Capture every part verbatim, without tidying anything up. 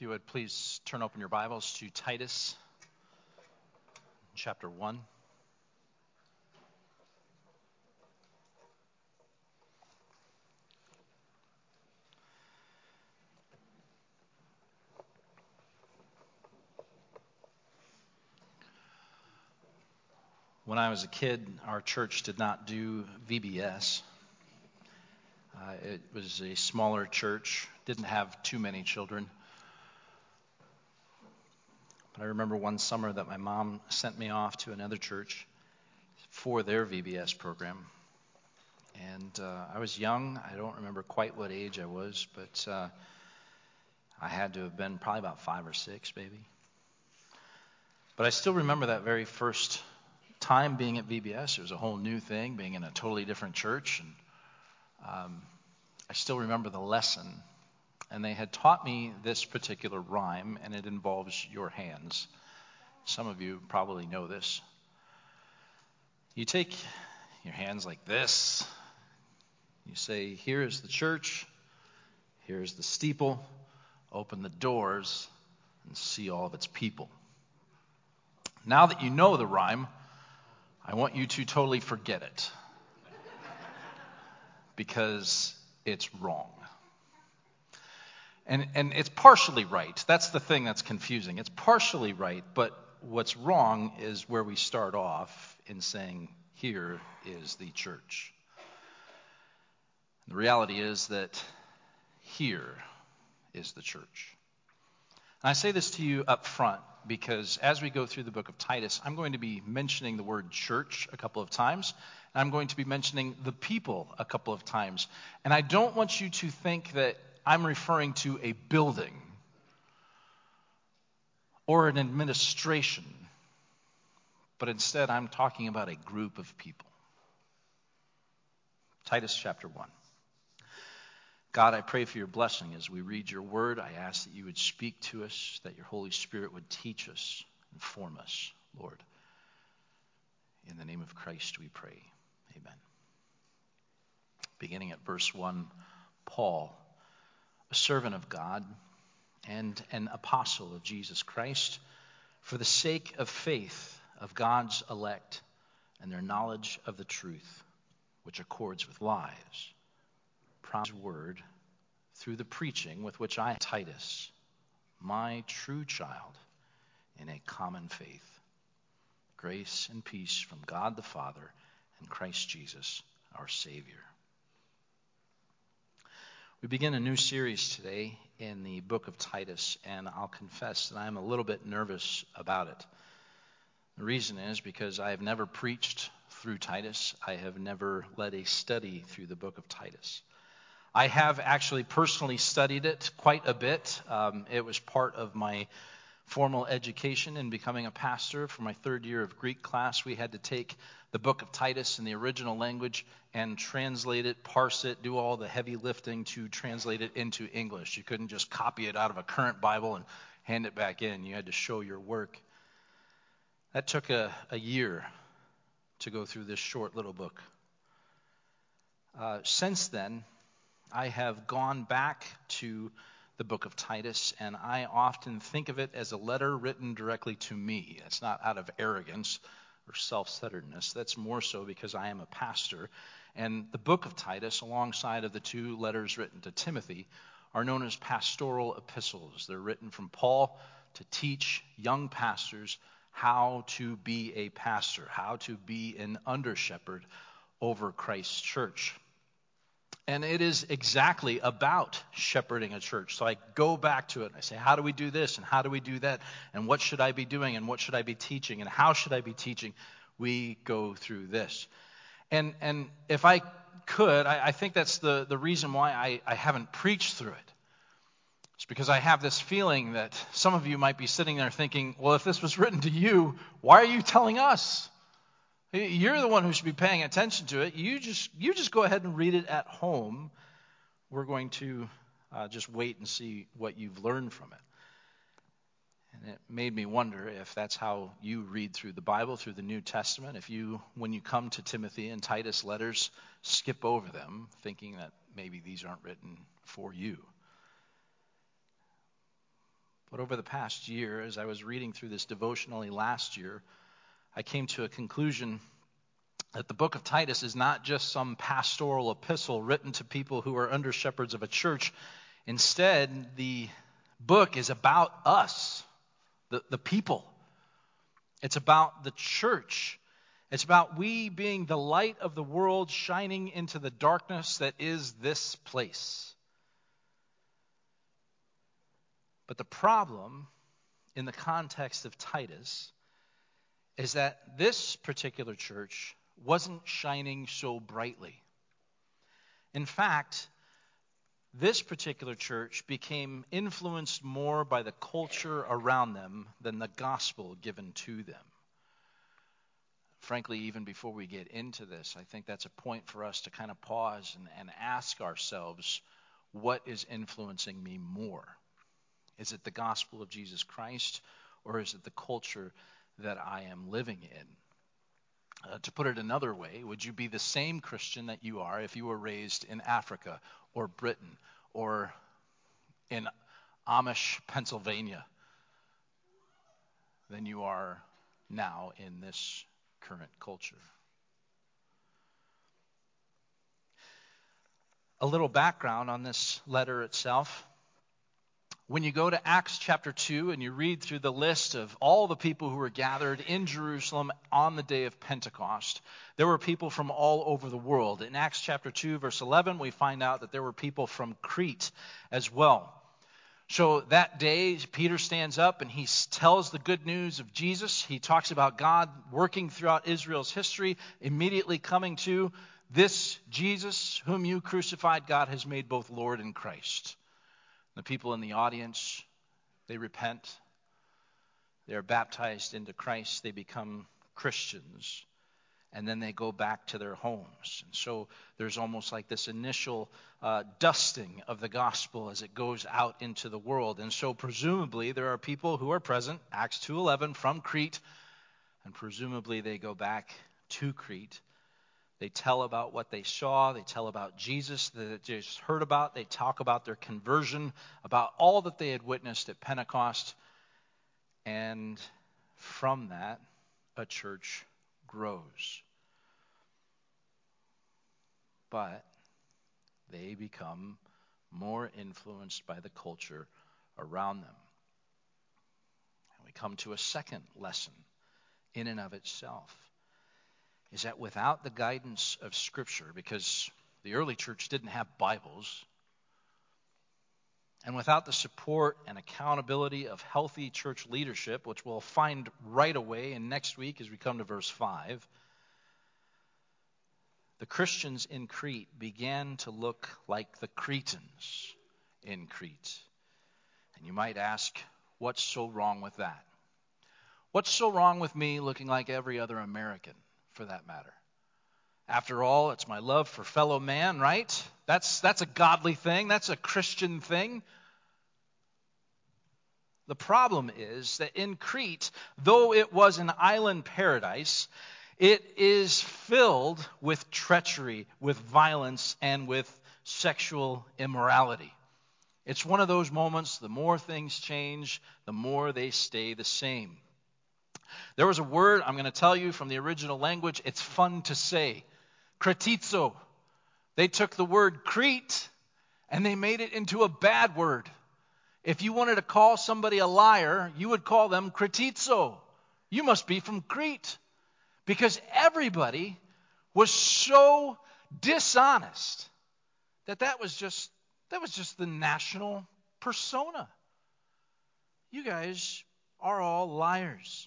you would please turn open your Bibles to Titus chapter one. When I was a kid, our church did not do V B S. Uh, it was a smaller church, didn't have too many children. But I remember one summer that my mom sent me off to another church for their V B S program. And uh, I was young. I don't remember quite what age I was, but uh, I had to have been probably about five or six, maybe. But I still remember that very first time being at V B S. It was a whole new thing, being in a totally different church. And um, I still remember the lesson. And they had taught me this particular rhyme, and it involves your hands. Some of you probably know this. You take your hands like this. You say, here is the church. Here is the steeple. Open the doors and see all of its people. Now that you know the rhyme, I want you to totally forget it. Because it's wrong. And and it's partially right. That's the thing that's confusing. It's partially right, but what's wrong is where we start off in saying, here is the church. The reality is that here is the church. And I say this to you up front because as we go through the book of Titus, I'm going to be mentioning the word church a couple of times. And I'm going to be mentioning the people a couple of times. And I don't want you to think that I'm referring to a building or an administration, but instead I'm talking about a group of people. Titus chapter one. God, I pray for your blessing as we read your word. I ask that you would speak to us, that your Holy Spirit would teach us, inform us, Lord. In the name of Christ we pray. Amen. Beginning at verse one, Paul, a servant of God and an apostle of Jesus Christ, for the sake of faith of God's elect and their knowledge of the truth, which accords with lies, promise word through the preaching with which I, Titus, my true child, in a common faith, grace and peace from God the Father and Christ Jesus, our Savior. We begin a new series today in the book of Titus, and I'll confess that I'm a little bit nervous about it. The reason is because I have never preached through Titus. I have never led a study through the book of Titus. I have actually personally studied it quite a bit. Um, it was part of my formal education in becoming a pastor. For my third year of Greek class, we had to take the book of Titus in the original language and translate it, parse it, do all the heavy lifting to translate it into English. You couldn't just copy it out of a current Bible and hand it back in. You had to show your work. That took a, a year to go through this short little book. Uh, since then, I have gone back to the book of Titus, and I often think of it as a letter written directly to me. It's not out of arrogance or self-centeredness. That's more so because I am a pastor. And the book of Titus, alongside of the two letters written to Timothy, are known as pastoral epistles. They're written from Paul to teach young pastors how to be a pastor, how to be an under-shepherd over Christ's church. And it is exactly about shepherding a church. So I go back to it and I say, how do we do this and how do we do that? And what should I be doing and what should I be teaching and how should I be teaching? We go through this. And and if I could, I, I think that's the, the reason why I, I haven't preached through it. It's because I have this feeling that some of you might be sitting there thinking, well, if this was written to you, why are you telling us? You're the one who should be paying attention to it. You just you just go ahead and read it at home. We're going to uh, just wait and see what you've learned from it. And it made me wonder if that's how you read through the Bible, through the New Testament. If you, when you come to Timothy and Titus letters, skip over them, thinking that maybe these aren't written for you. But over the past year, as I was reading through this devotionally last year, I came to a conclusion that the book of Titus is not just some pastoral epistle written to people who are under shepherds of a church. Instead, the book is about us, the, the people. It's about the church. It's about we being the light of the world shining into the darkness that is this place. But the problem in the context of Titus is that this particular church wasn't shining so brightly. In fact, this particular church became influenced more by the culture around them than the gospel given to them. Frankly, even before we get into this, I think that's a point for us to kind of pause and, and ask ourselves, what is influencing me more? Is it the gospel of Jesus Christ, or is it the culture that I am living in? Uh, to put it another way, would you be the same Christian that you are if you were raised in Africa or Britain or in Amish, Pennsylvania, than you are now in this current culture? A little background on this letter itself. When you go to Acts chapter two and you read through the list of all the people who were gathered in Jerusalem on the day of Pentecost, there were people from all over the world. In Acts chapter two, verse eleven, we find out that there were people from Crete as well. So that day, Peter stands up and he tells the good news of Jesus. He talks about God working throughout Israel's history, immediately coming to this Jesus whom you crucified, God has made both Lord and Christ. The people in the audience, they repent. They are baptized into Christ. They become Christians. And then they go back to their homes. And so there's almost like this initial uh, dusting of the gospel as it goes out into the world. And so presumably there are people who are present, Acts two eleven, from Crete. And presumably they go back to Crete. They tell about what they saw. They tell about Jesus that they just heard about. They talk about their conversion, about all that they had witnessed at Pentecost. And from that, a church grows. But they become more influenced by the culture around them. And we come to a second lesson in and of itself. Is that without the guidance of Scripture, because the early church didn't have Bibles, and without the support and accountability of healthy church leadership, which we'll find right away in next week as we come to verse five, the Christians in Crete began to look like the Cretans in Crete. And you might ask, what's so wrong with that? What's so wrong with me looking like every other American, for that matter? After all, it's my love for fellow man, right? That's that's a godly thing. That's a Christian thing. The problem is that in Crete, though it was an island paradise, it is filled with treachery, with violence, and with sexual immorality. It's one of those moments, the more things change, the more they stay the same. There was a word I'm going to tell you from the original language. It's fun to say. Kretizo. They took the word Crete and they made it into a bad word. If you wanted to call somebody a liar, you would call them Kretizo. You must be from Crete. Because everybody was so dishonest that that was just that was just the national persona. You guys are all liars.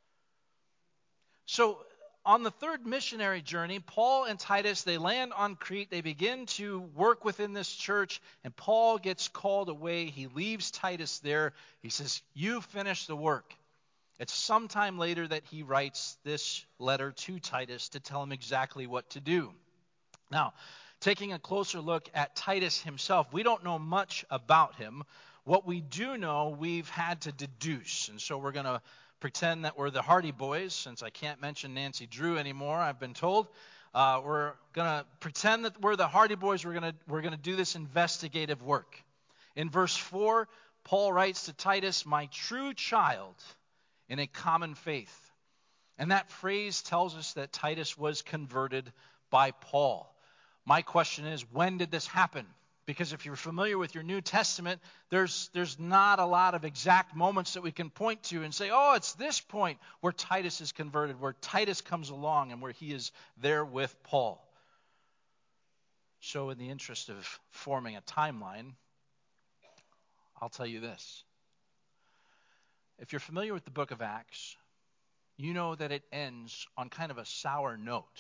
So on the third missionary journey, Paul and Titus, they land on Crete. They begin to work within this church, and Paul gets called away. He leaves Titus there. He says, you finish the work. It's sometime later that he writes this letter to Titus to tell him exactly what to do. Now, taking a closer look at Titus himself, we don't know much about him. What we do know, we've had to deduce. And so we're going to pretend that we're the Hardy Boys, since I can't mention Nancy Drew anymore, I've been told. Uh, we're going to pretend that we're the Hardy Boys. We're going to we're going to do this investigative work. In verse four, Paul writes to Titus, my true child in a common faith. And that phrase tells us that Titus was converted by Paul. My question is, when did this happen? Because if you're familiar with your New Testament, there's, there's not a lot of exact moments that we can point to and say, oh, it's this point where Titus is converted, where Titus comes along and where he is there with Paul. So in the interest of forming a timeline, I'll tell you this. If you're familiar with the book of Acts, you know that it ends on kind of a sour note.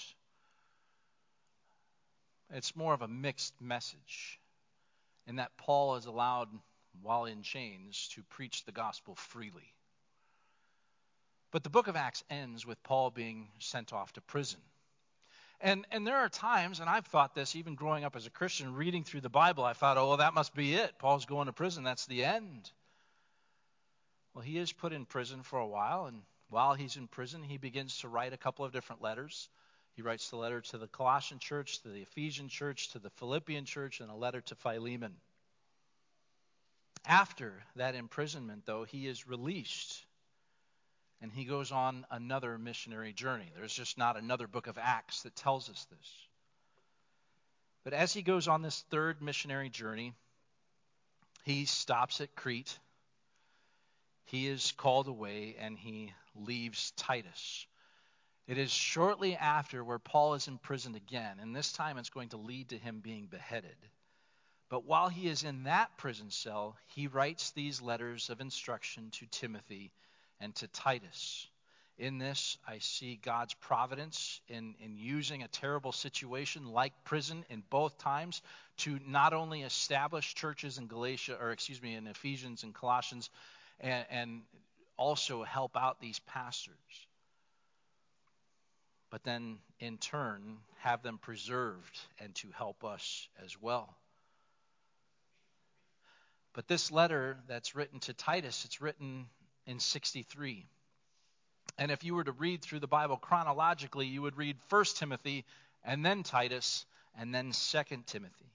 It's more of a mixed message in that Paul is allowed, while in chains, to preach the gospel freely. But the book of Acts ends with Paul being sent off to prison. And and there are times, and I've thought this even growing up as a Christian, reading through the Bible, I thought, oh, well, that must be it. Paul's going to prison. That's the end. Well, he is put in prison for a while, and while he's in prison, he begins to write a couple of different letters. He writes the letter to the Colossian church, to the Ephesian church, to the Philippian church, and a letter to Philemon. After that imprisonment, though, he is released, and he goes on another missionary journey. There's just not another book of Acts that tells us this. But as he goes on this third missionary journey, he stops at Crete. He is called away, and he leaves Titus. It is shortly after where Paul is imprisoned again, and this time it's going to lead to him being beheaded. But while he is in that prison cell, he writes these letters of instruction to Timothy and to Titus. In this, I see God's providence in, in using a terrible situation like prison in both times to not only establish churches in Galatia, or excuse me, in Ephesians and Colossians, and, and also help out these pastors, but then in turn have them preserved and to help us as well. But this letter that's written to Titus, it's written in sixty-three. And if you were to read through the Bible chronologically, you would read First Timothy and then Titus and then Second Timothy.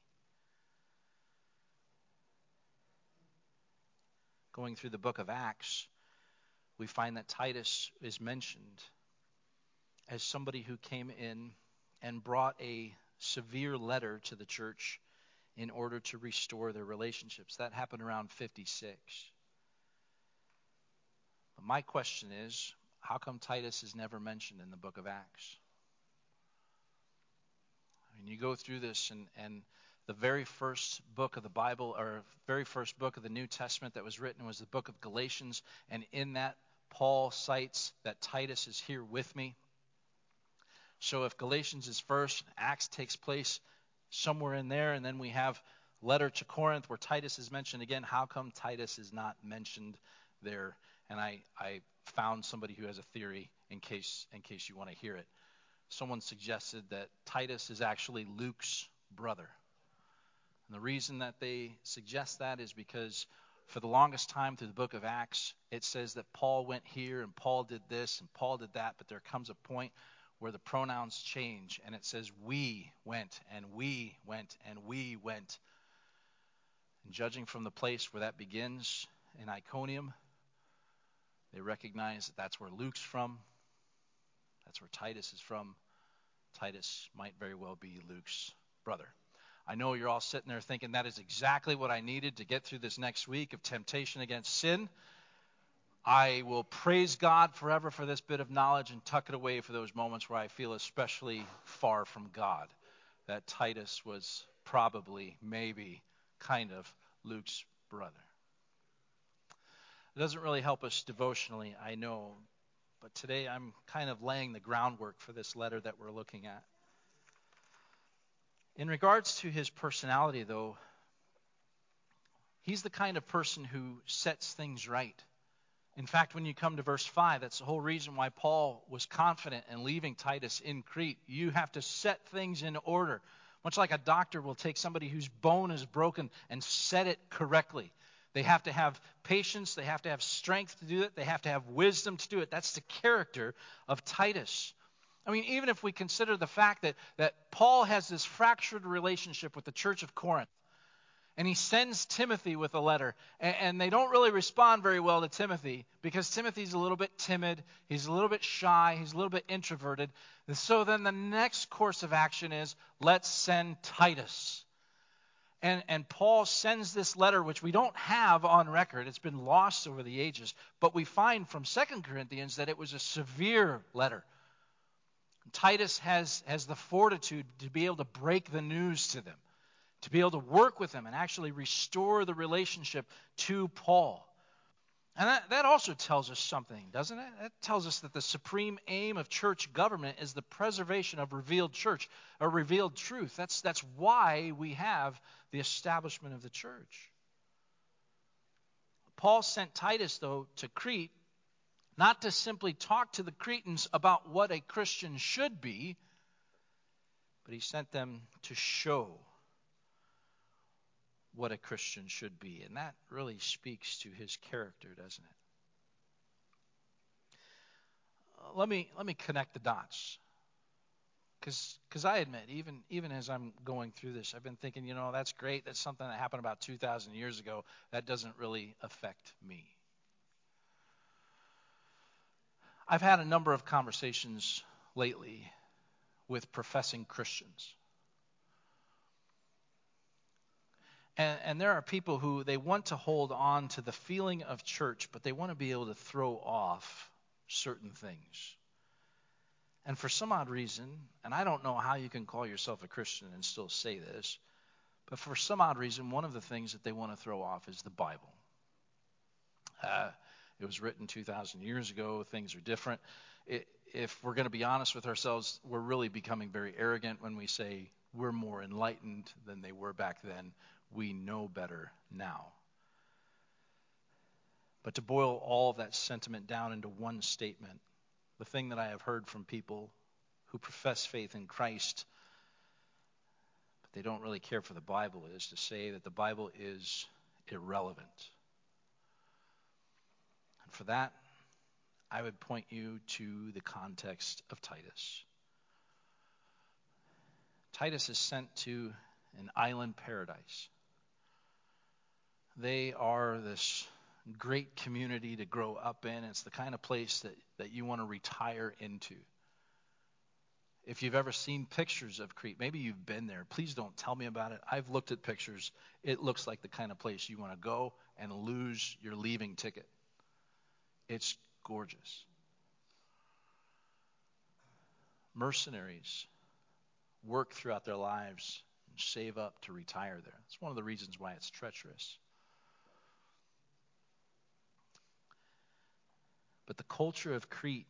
Going through the book of Acts, we find that Titus is mentioned as somebody who came in and brought a severe letter to the church in order to restore their relationships. That happened around fifty-six. But my question is, how come Titus is never mentioned in the book of Acts? I mean, you go through this, and, and the very first book of the Bible, or very first book of the New Testament that was written was the book of Galatians, and in that, Paul cites that Titus is here with me. So if Galatians is first, Acts takes place somewhere in there, and then we have letter to Corinth where Titus is mentioned again. How come Titus is not mentioned there? And I, I found somebody who has a theory in case in case you want to hear it. Someone suggested that Titus is actually Luke's brother. And the reason that they suggest that is because for the longest time through the book of Acts, it says that Paul went here and Paul did this and Paul did that, but there comes a point where the pronouns change, and it says we went, and we went, and we went. And judging from the place where that begins in Iconium, they recognize that that's where Luke's from. That's where Titus is from. Titus might very well be Luke's brother. I know you're all sitting there thinking that is exactly what I needed to get through this next week of temptation against sin. I will praise God forever for this bit of knowledge and tuck it away for those moments where I feel especially far from God. That Titus was probably, maybe, kind of Luke's brother. It doesn't really help us devotionally, I know, but today I'm kind of laying the groundwork for this letter that we're looking at. In regards to his personality, though, he's the kind of person who sets things right. In fact, when you come to verse five, that's the whole reason why Paul was confident in leaving Titus in Crete. You have to set things in order. Much like a doctor will take somebody whose bone is broken and set it correctly. They have to have patience. They have to have strength to do it. They have to have wisdom to do it. That's the character of Titus. I mean, even if we consider the fact that, that Paul has this fractured relationship with the church of Corinth, And he sends Timothy with a letter. And, and they don't really respond very well to Timothy because Timothy's a little bit timid. He's a little bit shy. He's a little bit introverted. And so then the next course of action is, let's send Titus. And, and Paul sends this letter, which we don't have on record. It's been lost over the ages. But we find from Second Corinthians that it was a severe letter. Titus has, has the fortitude to be able to break the news to them, to be able to work with them and actually restore the relationship to Paul. And that, that also tells us something, doesn't it? That tells us that the supreme aim of church government is the preservation of revealed church, or revealed truth. That's, that's why we have the establishment of the church. Paul sent Titus, though, to Crete, not to simply talk to the Cretans about what a Christian should be, but he sent them to show what a Christian should be. And that really speaks to his character, doesn't it? Uh, let me let me connect the dots. Because because I admit, even, even as I'm going through this, I've been thinking, you know, that's great. That's something that happened about two thousand years ago. That doesn't really affect me. I've had a number of conversations lately with professing Christians. And, and there are people who they want to hold on to the feeling of church, but they want to be able to throw off certain things. And for some odd reason, and I don't know how you can call yourself a Christian and still say this, but for some odd reason, one of the things that they want to throw off is the Bible. Uh, it was written two thousand years ago. Things are different. It, if we're going to be honest with ourselves, we're really becoming very arrogant when we say we're more enlightened than they were back then. We know better now. But to boil all of that sentiment down into one statement, the thing that I have heard from people who profess faith in Christ, but they don't really care for the Bible, is to say that the Bible is irrelevant. And for that, I would point you to the context of Titus. Titus is sent to an island paradise. They are this great community to grow up in. It's the kind of place that, that you want to retire into. If you've ever seen pictures of Crete, maybe you've been there. Please don't tell me about it. I've looked at pictures. It looks like the kind of place you want to go and lose your leaving ticket. It's gorgeous. Mercenaries work throughout their lives and save up to retire there. It's one of the reasons why it's treacherous. But the culture of Crete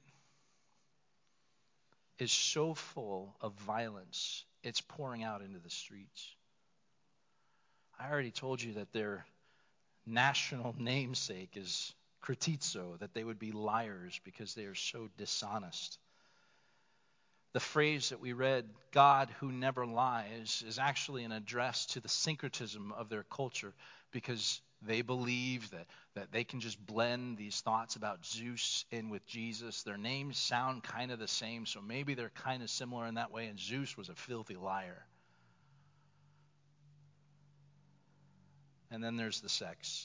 is so full of violence, it's pouring out into the streets. I already told you that their national namesake is Kretitzo, that they would be liars because they are so dishonest. The phrase that we read, God who never lies, is actually an address to the syncretism of their culture, because they believe that, that they can just blend these thoughts about Zeus in with Jesus. Their names sound kind of the same, so maybe they're kind of similar in that way, and Zeus was a filthy liar. And then there's the sex.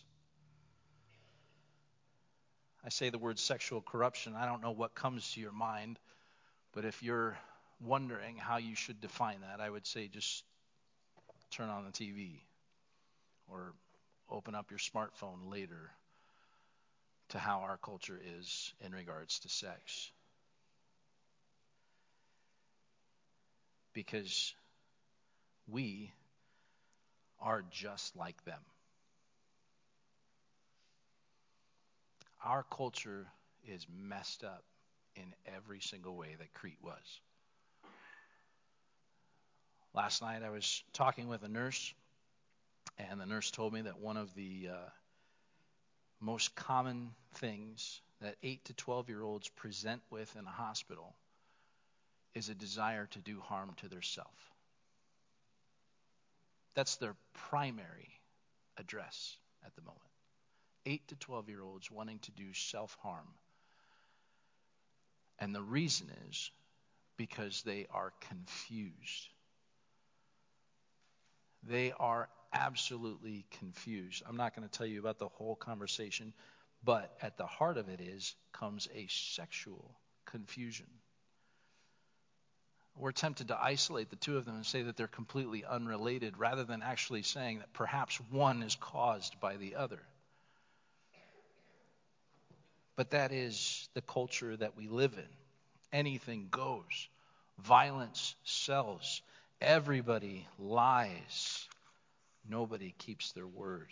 I say the word sexual corruption. I don't know what comes to your mind, but if you're wondering how you should define that, I would say just turn on the T V or open up your smartphone later to how our culture is in regards to sex. Because we are just like them. Our culture is messed up in every single way that Crete was. Last night I was talking with a nurse, and the nurse told me that one of the uh, most common things that eight to twelve-year-olds present with in a hospital is a desire to do harm to their self. That's their primary address at the moment. eight to twelve-year-olds wanting to do self-harm. And the reason is because they are confused. They are absolutely confused. I'm not going to tell you about the whole conversation, but at the heart of it is comes a sexual confusion. We're tempted to isolate the two of them and say that they're completely unrelated rather than actually saying that perhaps one is caused by the other. But that is the culture that we live in. Anything goes. Violence sells. Everybody lies. Nobody keeps their word.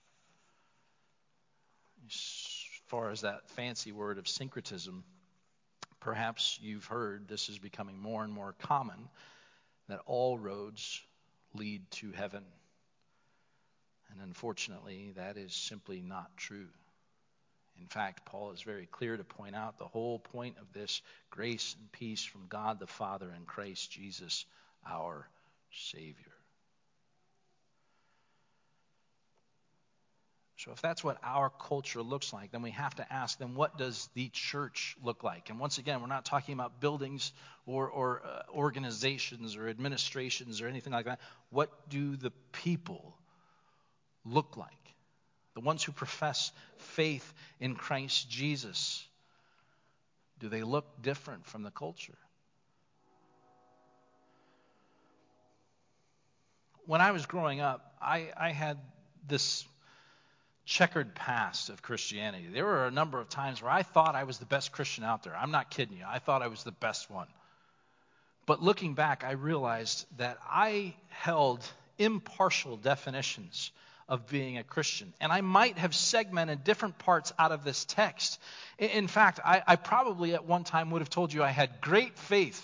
As far as that fancy word of syncretism, perhaps you've heard this is becoming more and more common, that all roads lead to heaven. And unfortunately, that is simply not true. In fact, Paul is very clear to point out the whole point of this: grace and peace from God the Father and Christ Jesus, our Savior. So if that's what our culture looks like, then we have to ask, then what does the church look like? And once again, we're not talking about buildings or, or uh, organizations or administrations or anything like that. What do the people look like? The ones who profess faith in Christ Jesus, do they look different from the culture? When I was growing up, I, I had this checkered past of Christianity. There were a number of times where I thought I was the best Christian out there. I'm not kidding you. I thought I was the best one. But looking back, I realized that I held impartial definitions of being a Christian. And I might have segmented different parts out of this text. In fact, I, I probably at one time would have told you I had great faith.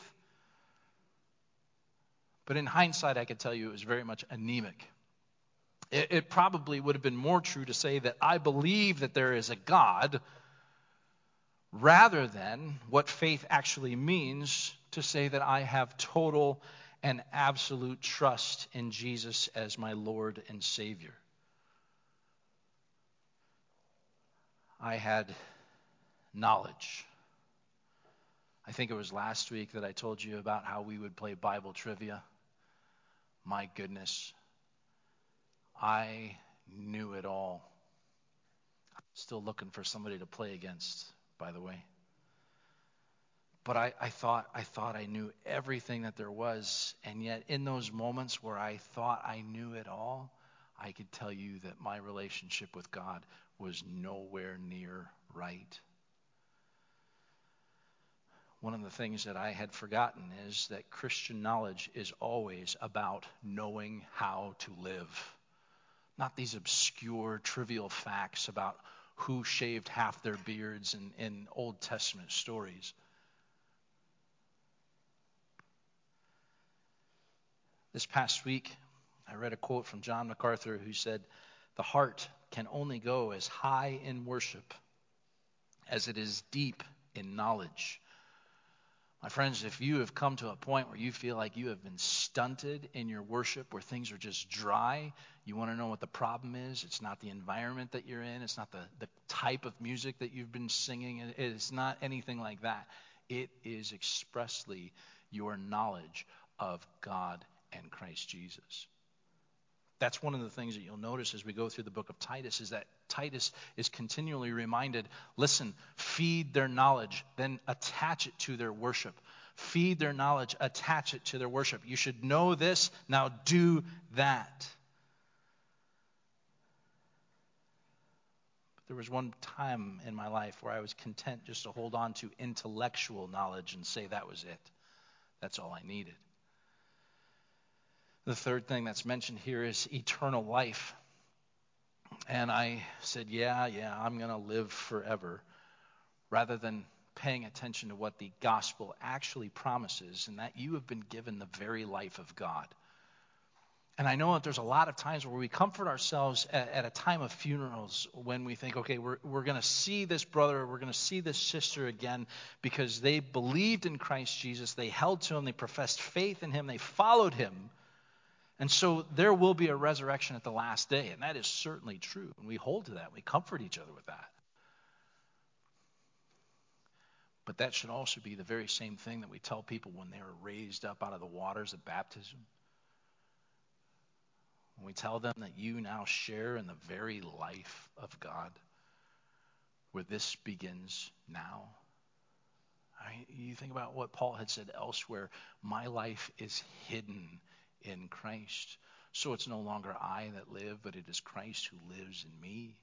But in hindsight, I could tell you it was very much anemic. It, it probably would have been more true to say that I believe that there is a God, rather than what faith actually means, to say that I have total and absolute trust in Jesus as my Lord and Savior. I had knowledge. I think it was last week that I told you about how we would play Bible trivia. My goodness, I knew it all. Still looking for somebody to play against, by the way. But I, I thought I thought I knew everything that there was, and yet in those moments where I thought I knew it all, I could tell you that my relationship with God was nowhere near right. One of the things that I had forgotten is that Christian knowledge is always about knowing how to live. Not these obscure, trivial facts about who shaved half their beards in, in Old Testament stories. This past week, I read a quote from John MacArthur who said, "The heart can only go as high in worship as it is deep in knowledge." My friends, if you have come to a point where you feel like you have been stunted in your worship, where things are just dry, you want to know what the problem is. It's not the environment that you're in. It's not the, the type of music that you've been singing. It's not anything like that. It is expressly your knowledge of God and Christ Jesus. That's one of the things that you'll notice as we go through the book of Titus, is that Titus is continually reminded, listen, feed their knowledge, then attach it to their worship. Feed their knowledge, attach it to their worship. You should know this, now do that. But there was one time in my life where I was content just to hold on to intellectual knowledge and say that was it. That's all I needed. The third thing that's mentioned here is eternal life. And I said, yeah, yeah, I'm going to live forever, rather than paying attention to what the gospel actually promises, and that you have been given the very life of God. And I know that there's a lot of times where we comfort ourselves at, at a time of funerals when we think, okay, we're, we're going to see this brother, we're going to see this sister again because they believed in Christ Jesus, they held to him, they professed faith in him, they followed him. And so there will be a resurrection at the last day, and that is certainly true. And we hold to that. We comfort each other with that. But that should also be the very same thing that we tell people when they are raised up out of the waters of baptism. And we tell them that you now share in the very life of God, where this begins now. I mean, you think about what Paul had said elsewhere, my life is hidden in Christ. So it's no longer I that live, but it is Christ who lives in me.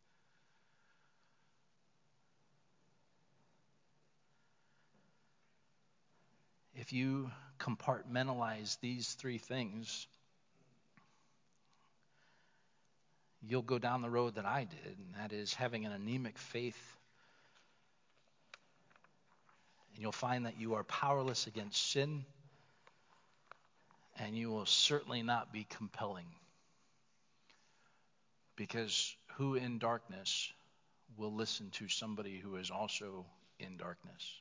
If you compartmentalize these three things, you'll go down the road that I did, and that is having an anemic faith. And you'll find that you are powerless against sin, and you will certainly not be compelling. Because who in darkness will listen to somebody who is also in darkness?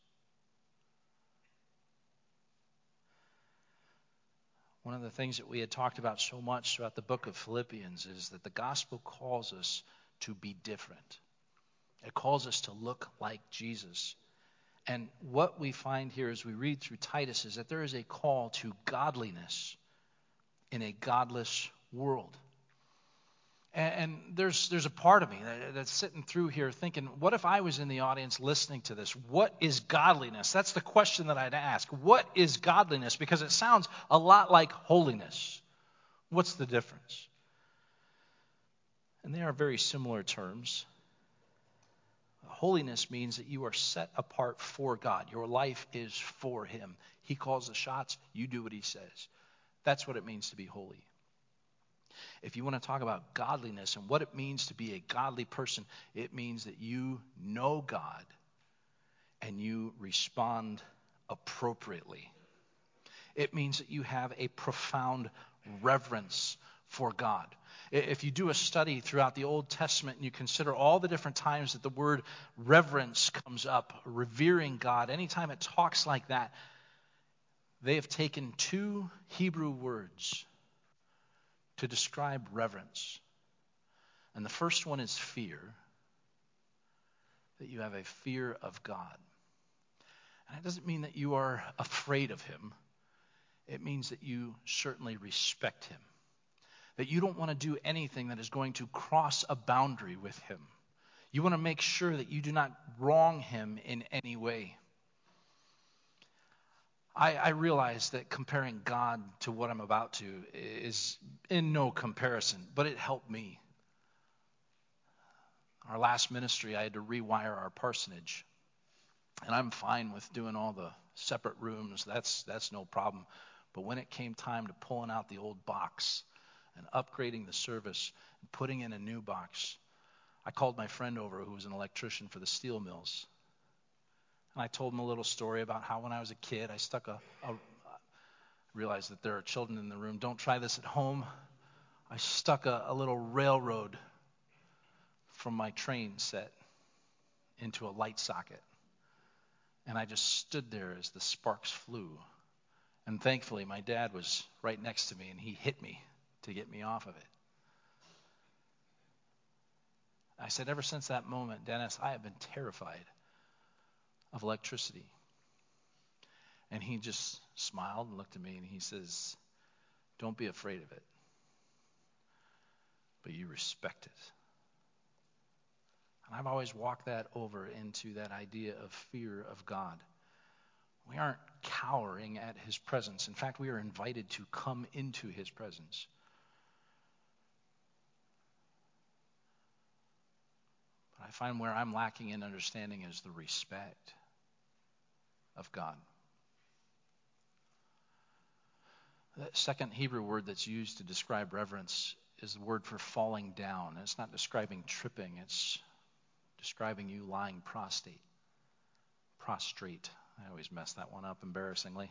One of the things that we had talked about so much throughout the book of Philippians is that the gospel calls us to be different. It calls us to look like Jesus. And what we find here as we read through Titus is that there is a call to godliness in a godless world. And, and there's there's a part of me that, that's sitting through here thinking, what if I was in the audience listening to this? What is godliness? That's the question that I'd ask. What is godliness? Because it sounds a lot like holiness. What's the difference? And they are very similar terms. Holiness means that you are set apart for God. Your life is for Him. He calls the shots. You do what He says. That's what it means to be holy. If you want to talk about godliness and what it means to be a godly person, it means that you know God and you respond appropriately. It means that you have a profound reverence for God. If you do a study throughout the Old Testament and you consider all the different times that the word reverence comes up, revering God, anytime it talks like that, they have taken two Hebrew words to describe reverence. And the first one is fear, that you have a fear of God. And it doesn't mean that you are afraid of Him. It means that you certainly respect Him. That you don't want to do anything that is going to cross a boundary with Him. You want to make sure that you do not wrong Him in any way. I, I realize that comparing God to what I'm about to is in no comparison, but it helped me. Our last ministry, I had to rewire our parsonage. And I'm fine with doing all the separate rooms. That's that's no problem. But when it came time to pulling out the old box and upgrading the service and putting in a new box, I called my friend over who was an electrician for the steel mills. And I told him a little story about how when I was a kid, I stuck a, a I realized that there are children in the room. Don't try this at home. I stuck a, a little railroad from my train set into a light socket. And I just stood there as the sparks flew. And thankfully, my dad was right next to me, and he hit me to get me off of it. I said, ever since that moment, Dennis, I have been terrified of electricity. And he just smiled and looked at me, and he says, don't be afraid of it, but you respect it. And I've always walked that over into that idea of fear of God. We aren't cowering at His presence. In fact, we are invited to come into His presence. But I find where I'm lacking in understanding is the respect of God. The second Hebrew word that's used to describe reverence is the word for falling down. It's not describing tripping. It's describing you lying prostrate. Prostrate. I always mess that one up embarrassingly.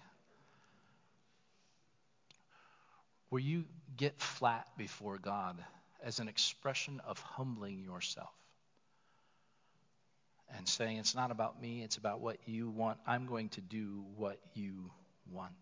Where you get flat before God as an expression of humbling yourself and saying, it's not about me, it's about what you want. I'm going to do what you want.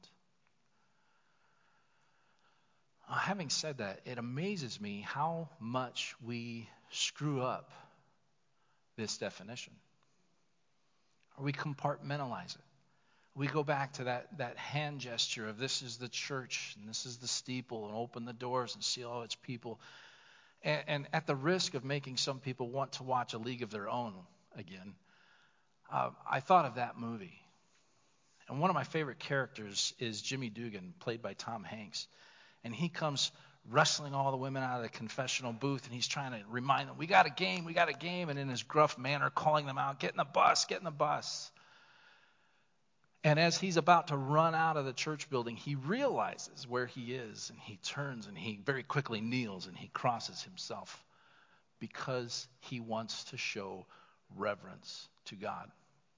Uh, having said that, it amazes me how much we screw up this definition. Or we compartmentalize it. We go back to that, that hand gesture of this is the church and this is the steeple, and open the doors and see all its people. And, and at the risk of making some people want to watch A League of Their Own again, uh, I thought of that movie. And one of my favorite characters is Jimmy Dugan, played by Tom Hanks. And he comes wrestling all the women out of the confessional booth, and he's trying to remind them, we got a game, we got a game, and in his gruff manner calling them out, get in the bus, get in the bus. And as he's about to run out of the church building, he realizes where he is, and he turns and he very quickly kneels and he crosses himself because he wants to show reverence to God.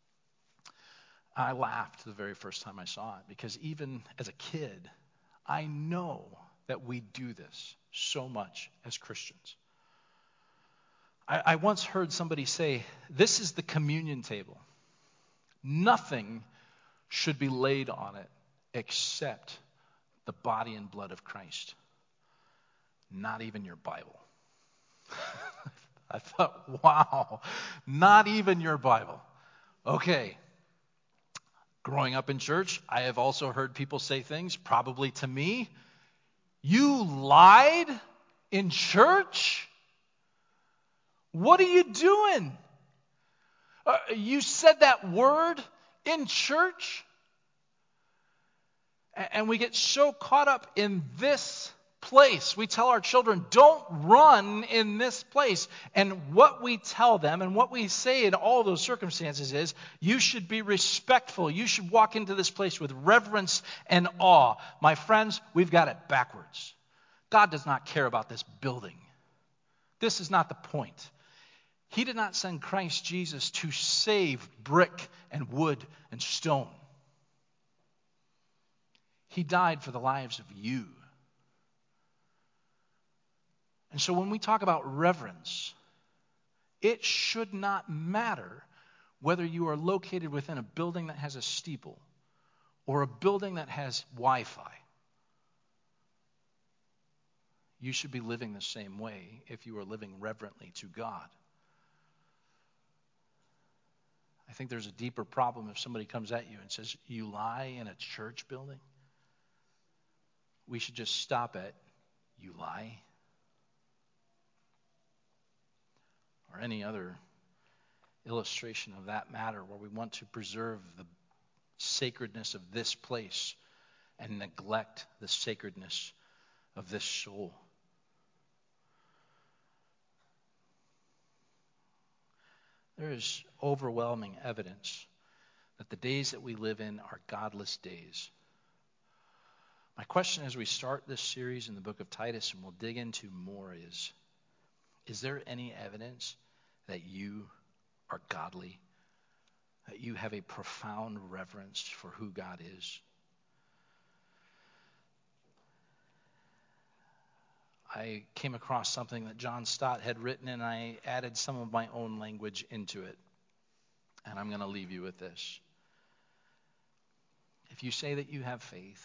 I laughed the very first time I saw it because even as a kid, I know that we do this so much as Christians. I, I once heard somebody say, this is the communion table. Nothing should be laid on it except the body and blood of Christ. Not even your Bible. I thought, wow, not even your Bible. Okay. Growing up in church, I have also heard people say things, probably to me, you lied in church? What are you doing? Uh, you said that word in church? And we get so caught up in this place. We tell our children, don't run in this place. And what we tell them and what we say in all those circumstances is, you should be respectful. You should walk into this place with reverence and awe. My friends, we've got it backwards. God does not care about this building. This is not the point. He did not send Christ Jesus to save brick and wood and stone. He died for the lives of you. And so when we talk about reverence, it should not matter whether you are located within a building that has a steeple or a building that has Wi-Fi. You should be living the same way if you are living reverently to God. I think there's a deeper problem if somebody comes at you and says, you lie in a church building. We should just stop at, you lie. Or any other illustration of that matter where we want to preserve the sacredness of this place and neglect the sacredness of this soul. There is overwhelming evidence that the days that we live in are godless days. My question as we start this series in the book of Titus, and we'll dig into more, is, is there any evidence that you are godly? That you have a profound reverence for who God is? I came across something that John Stott had written, and I added some of my own language into it. And I'm going to leave you with this. If you say that you have faith,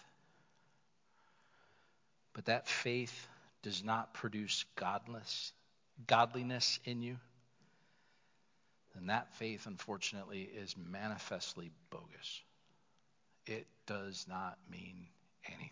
but that faith does not produce godless, godliness in you, then that faith, unfortunately, is manifestly bogus. It does not mean anything.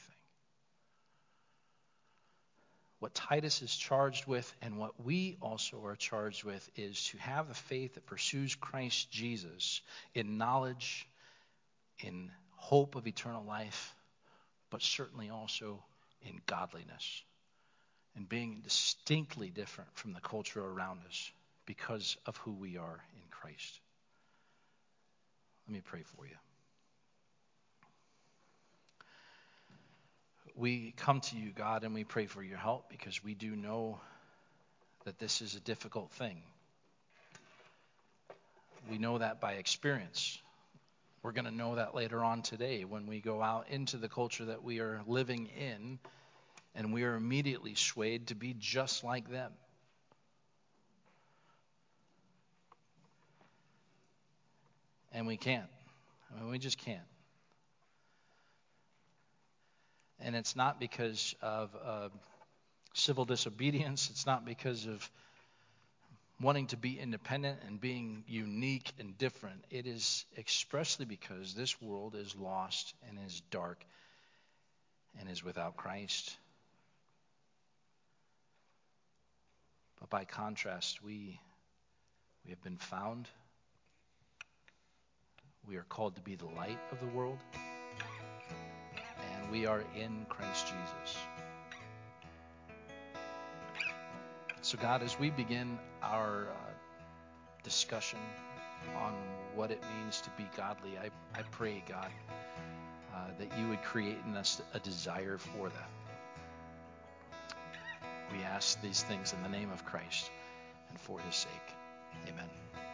What Titus is charged with, and what we also are charged with, is to have the faith that pursues Christ Jesus in knowledge, in hope of eternal life, but certainly also in godliness, and being distinctly different from the culture around us because of who we are in Christ. Let me pray for you. We come to you, God, and we pray for your help because we do know that this is a difficult thing. We know that by experience. We're going to know that later on today when we go out into the culture that we are living in, and we are immediately swayed to be just like them. And we can't. I mean, we just can't. And it's not because of uh, civil disobedience. It's not because of wanting to be independent and being unique and different. It is expressly because this world is lost and is dark and is without Christ. But by contrast, we we have been found. We are called to be the light of the world. And we are in Christ Jesus. So God, as we begin our uh, discussion on what it means to be godly, I, I pray, God, uh, that you would create in us a desire for that. We ask these things in the name of Christ and for his sake. Amen.